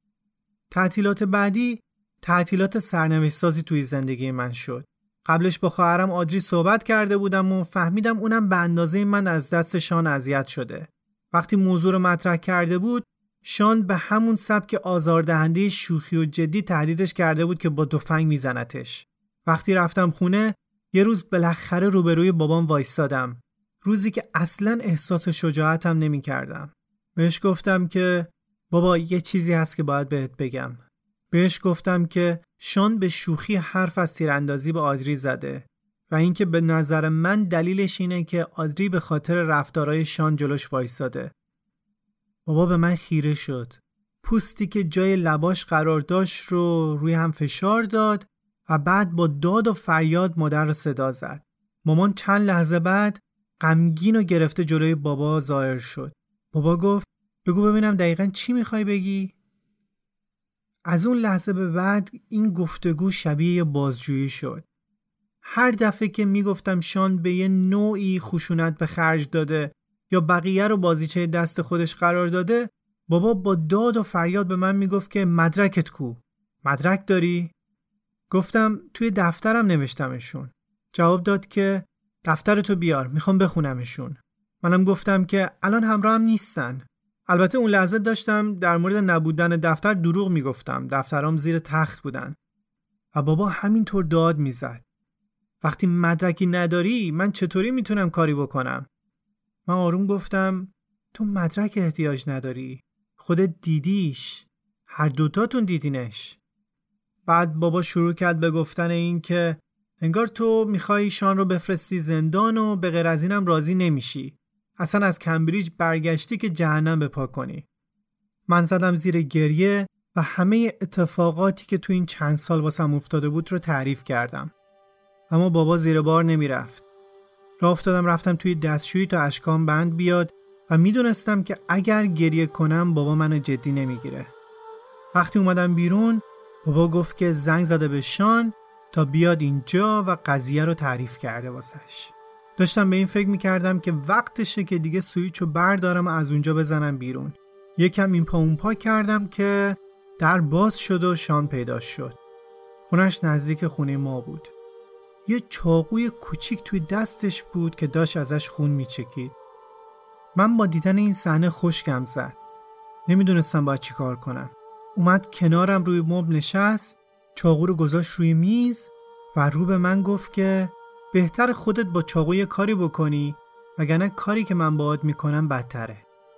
تعطیلات بعدی تعطیلات سرنوشت‌سازی توی زندگی من شد. قبلش با خواهرم آدری صحبت کرده بودم و فهمیدم اونم به اندازه من از دست شان اذیت شده. وقتی موضوع رو مطرح کرده بود، شان به همون سبک آزاردهنده شوخی و جدی تهدیدش کرده بود که با تفنگ میزنتش. وقتی رفتم خونه، یه روز بالاخره روبروی بابام وایسادم. روزی که اصلاً احساس شجاعتم نمی‌کردم. بهش گفتم که بابا یه چیزی هست که باید بهت بگم. بهش گفتم که شان به شوخی حرف از تیراندازی به آدری زده و اینکه به نظر من دلیلش اینه که آدری به خاطر رفتارهای شان جلوش وایساده. بابا به من خیره شد. پوستی که جای لباش قرار داشت رو روی هم فشار داد و بعد با داد و فریاد مادر رو صدا زد. مامان چند لحظه بعد غمگین و گرفته جلوی بابا ظاهر شد. بابا گفت بگو ببینم دقیقاً چی میخوای بگی؟ از اون لحظه به بعد این گفتگو شبیه یه بازجویی شد. هر دفعه که میگفتم شان به یه نوعی خشونت به خرج داده یا بقیه رو بازیچه دست خودش قرار داده، بابا با داد و فریاد به من میگفت که مدرکت کو؟ مدرک داری؟ گفتم توی دفترم نوشتمشون. جواب داد که دفترتو بیار، میخوام بخونمشون. منم گفتم که الان همراهم نیستن. البته اون لحظه داشتم در مورد نبودن دفتر دروغ میگفتم. دفترام زیر تخت بودن. و بابا همینطور داد میزد. وقتی مدرکی نداری من چطوری میتونم کاری بکنم؟ من آروم گفتم تو مدرک احتیاج نداری. خودت دیدیش. هر دوتاتون دیدینش. بعد بابا شروع کرد به گفتن این که انگار تو میخوای شان رو بفرستی زندان و به غیر از اینم راضی نمیشی. اصلا از کمبریج برگشتی که جهنم بپا کنی. من زدم زیر گریه و همه اتفاقاتی که تو این چند سال واسم افتاده بود رو تعریف کردم. اما بابا زیر بار نمی رفت. راه افتادم رفتم توی دستشویی تا اشکام بند بیاد و میدونستم که اگر گریه کنم بابا منو جدی نمیگیره. وقتی اومدم بیرون بابا گفت که زنگ زده به شان تا بیاد اینجا و قضیه رو تعریف کرده واسش. داشتم به این فکر میکردم که وقتشه که دیگه سویچو بردارم و از اونجا بزنم بیرون. یکم این پا اون پا کردم که در باز شد و شان پیدا شد. خونش نزدیک خونه ما بود. یه چاقوی کوچیک توی دستش بود که داشت ازش خون میچکید. من با دیدن این صحنه خشکم زد. نمیدونستم باید چی کار کنم. اومد کنارم روی مبل نشست، چاقو رو گذاشت روی میز و رو به من گفت که بهتر خودت با چاقو یه کاری بکنی وگرنه کاری که من باهات میکنم بدتره.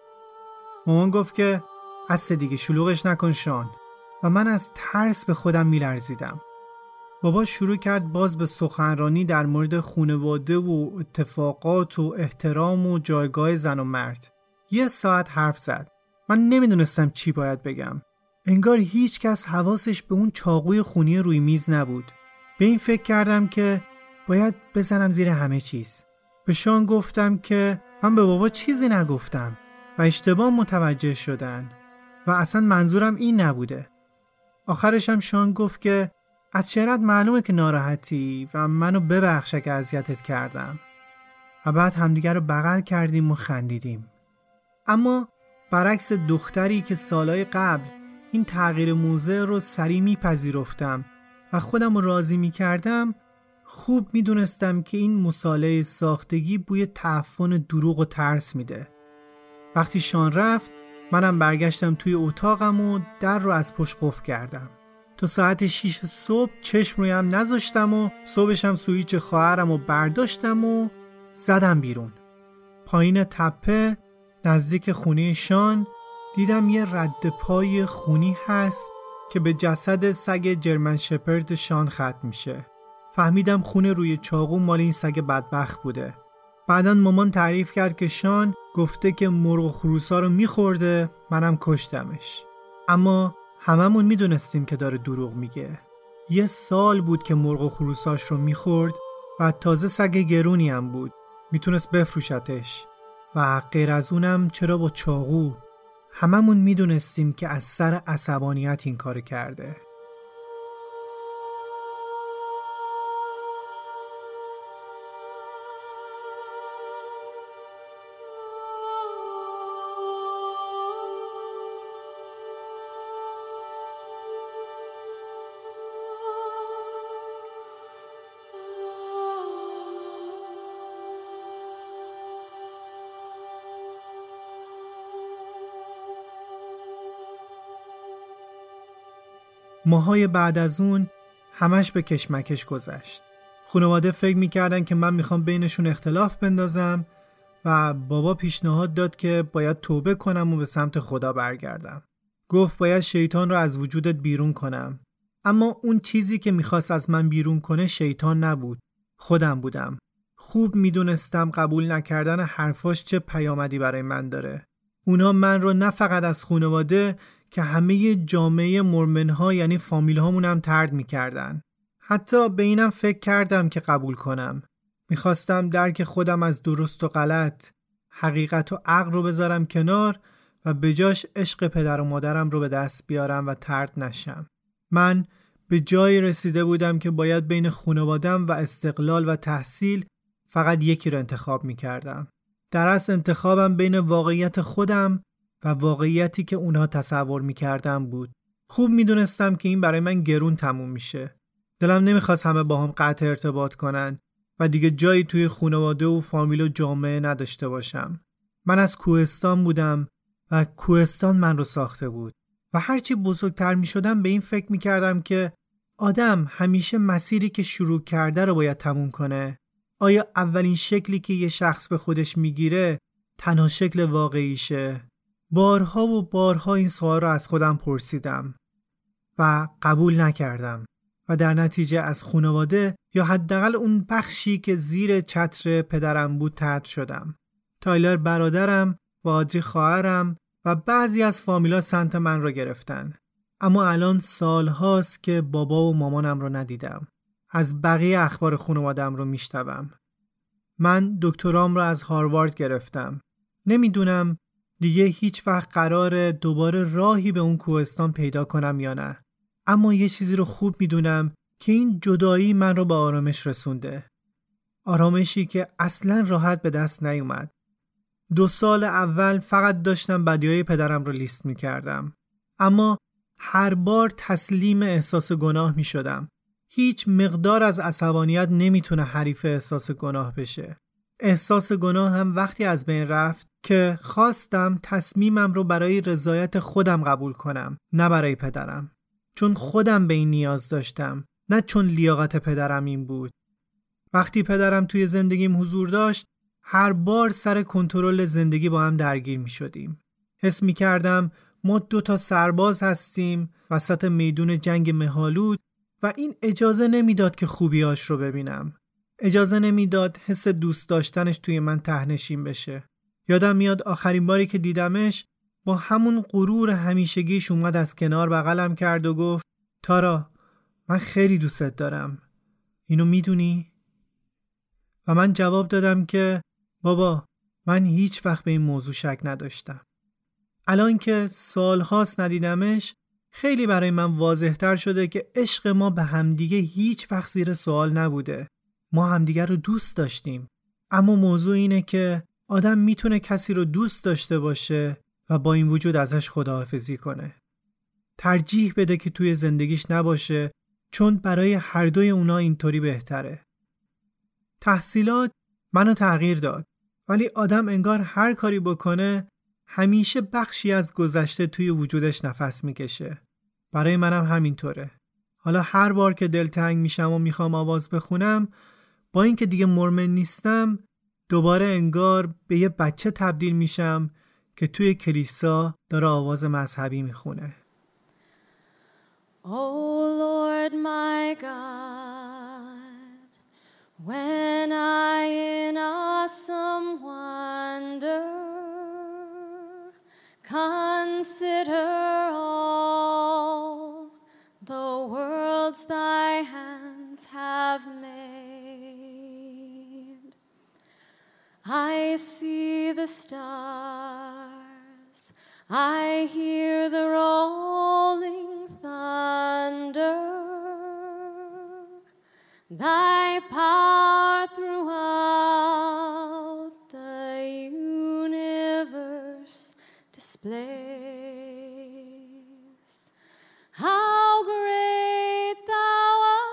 مامان گفت که از دیگه شلوغش نکن شان و من از ترس به خودم میلرزیدم. بابا شروع کرد باز به سخنرانی در مورد خانواده و اتفاقات و احترام و جایگاه زن و مرد. 1 ساعت حرف زد. من نمیدونستم چی باید بگم. انگار هیچ کس حواسش به اون چاقوی خونی روی میز نبود. به این فکر کردم که باید بزنم زیر همه چیز. به شان گفتم که من به بابا چیزی نگفتم و اشتباه متوجه شدن و اصلا منظورم این نبوده. آخرشم شان گفت که از چهرت معلومه که ناراحتی و منو ببخش که اذیتت کردم. و بعد همدیگر رو بغل کردیم و خندیدیم. اما برعکس دختری که سالهای قبل این تغییر موضع رو سریع میپذیرفتم و خودم رو راضی میکردم، خوب میدونستم که این مصالحه ساختگی بوی تعفن دروغ و ترس میده. وقتی شان رفت منم برگشتم توی اتاقم و در رو از پشت قفل کردم. تا ساعت 6 صبح چشم رویم نذاشتم و صبحشم سویچ خواهرم رو برداشتم و زدم بیرون. پایین تپه نزدیک خونه شان دیدم یه رد پای خونی هست که به جسد سگ جرمن شپرد شان ختم میشه. فهمیدم خونه روی چاقو مال این سگ بدبخت بوده. بعداً مامان تعریف کرد که شان گفته که مرغ و خروسا رو میخورده، منم کشتمش. اما هممون میدونستیم که داره دروغ میگه. 1 سال بود که مرغ و خروساش رو میخورد و تازه سگ گرونی هم بود. میتونست بفروشتش. و غیر از اونم چرا با چاقو؟ هممون میدونستیم که از سر عصبانیت این کار کرده. ماهای بعد از اون همش به کشمکش گذشت. خانواده فکر میکردن که من میخوام بینشون اختلاف بندازم و بابا پیشنهاد داد که باید توبه کنم و به سمت خدا برگردم. گفت باید شیطان رو از وجودت بیرون کنم. اما اون چیزی که میخواست از من بیرون کنه شیطان نبود. خودم بودم. خوب میدونستم قبول نکردن حرفاش چه پیامدی برای من داره. اونا من رو نه فقط از خانواده که همه جامعه مرمنها یعنی فامیل هامون هم طرد میکردن. حتی به اینم فکر کردم که قبول کنم. میخواستم درک خودم از درست و غلط، حقیقت و عقل رو بذارم کنار و به جاش عشق پدر و مادرم رو به دست بیارم و طرد نشم. من به جایی رسیده بودم که باید بین خانواده‌ام و استقلال و تحصیل فقط یکی رو انتخاب میکردم. در اصل انتخابم بین واقعیت خودم و واقعیتی که اونها تصور میکردم بود. خوب میدونستم که این برای من گرون تموم میشه. دلم نمیخواست همه با هم قطع ارتباط کنن و دیگه جایی توی خانواده و فامیل و جامعه نداشته باشم. من از کوهستان بودم و کوهستان من رو ساخته بود و هرچی بزرگتر میشدم به این فکر میکردم که آدم همیشه مسیری که شروع کرده رو باید تموم کنه. آیا اولین شکلی که یه شخص به خودش میگیره تنها شکل واقعیشه؟ بارها و بارها این سوال رو از خودم پرسیدم و قبول نکردم و در نتیجه از خانواده یا حداقل اون بخشی که زیر چتر پدرم بود طرد شدم. تایلر برادرم و آدری خواهرم و بعضی از فامیلا سمت من رو گرفتن. اما الان سال هاست که بابا و مامانم رو ندیدم. از بقیه اخبار خانواده‌ام رو میشنوم. من دکترام را از هاروارد گرفتم. نمیدونم دیگه هیچ وقت قراره دوباره راهی به اون کوهستان پیدا کنم یا نه. اما یه چیزی رو خوب میدونم که این جدایی من رو به آرامش رسونده. آرامشی که اصلاً راحت به دست نیومد. 2 سال اول فقط داشتم بدیهای پدرم رو لیست میکردم. اما هر بار تسلیم احساس گناه میشدم. هیچ مقدار از عصبانیت نمیتونه حریف احساس گناه بشه. احساس گناه هم وقتی از بین رفت که خواستم تصمیمم رو برای رضایت خودم قبول کنم، نه برای پدرم. چون خودم به این نیاز داشتم، نه چون لیاقت پدرم این بود. وقتی پدرم توی زندگیم حضور داشت، هر بار سر کنترل زندگی با هم درگیر می شدیم. حس می کردم ما 2 سرباز هستیم وسط میدون جنگ مه‌آلود و این اجازه نمیداد که خوبیاش رو ببینم. اجازه نمیداد حس دوست داشتنش توی من ته‌نشین بشه. یادم میاد آخرین باری که دیدمش با همون غرور همیشگیش اومد از کنار بغلم کرد و گفت تارا من خیلی دوستت دارم. اینو میدونی؟ و من جواب دادم که بابا من هیچ وقت به این موضوع شک نداشتم. الان که سالهاست ندیدمش خیلی برای من واضح‌تر شده که عشق ما به همدیگه هیچ وقت زیر سوال نبوده. ما همدیگه رو دوست داشتیم. اما موضوع اینه که آدم میتونه کسی رو دوست داشته باشه و با این وجود ازش خداحافظی کنه. ترجیح بده که توی زندگیش نباشه چون برای هر دوی اونا اینطوری بهتره. تحصیلات منو تغییر داد ولی آدم انگار هر کاری بکنه همیشه بخشی از گذشته توی وجودش نفس میکشه. برای منم همینطوره. حالا هر بار که دلتنگ میشم و میخوام آواز بخونم با اینکه دیگه مرمن نیستم دوباره انگار به یه بچه تبدیل میشم که توی کلیسا داره آواز مذهبی میخونه. Oh Lord my God, when I in awesome wonder consider all the worlds thy hands have made, I see the stars, I hear the rolling thunder, thy power throughout the universe displays. How great thou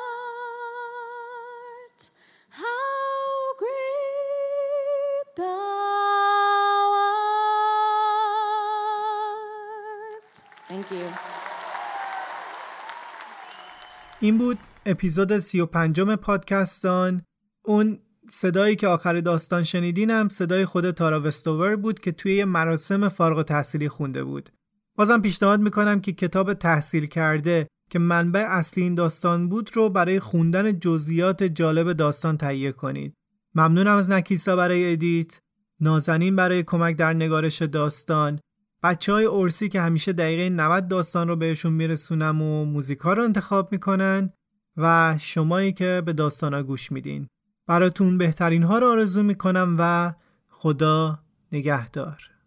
art, how great thou art. Thank you. این بود اپیزود 35 پادکستان. اون صدایی که آخر داستان شنیدینم صدای خود تارا وستوور بود که توی مراسم فارغ التحصیلی خونده بود. بازم پیشنهاد میکنم که کتاب تحصیل کرده که منبع اصلی این داستان بود رو برای خوندن جزئیات جالب داستان تهیه کنید. ممنونم از نکیسا برای ادیت، نازنین برای کمک در نگارش داستان، بچهای ارسی که همیشه دقیقه 90 داستان رو بهشون میرسونم و موزیکا رو انتخاب میکنن و شمایی که به داستانا گوش میدین. براتون بهترین ها رو آرزو میکنم و خدا نگهدار.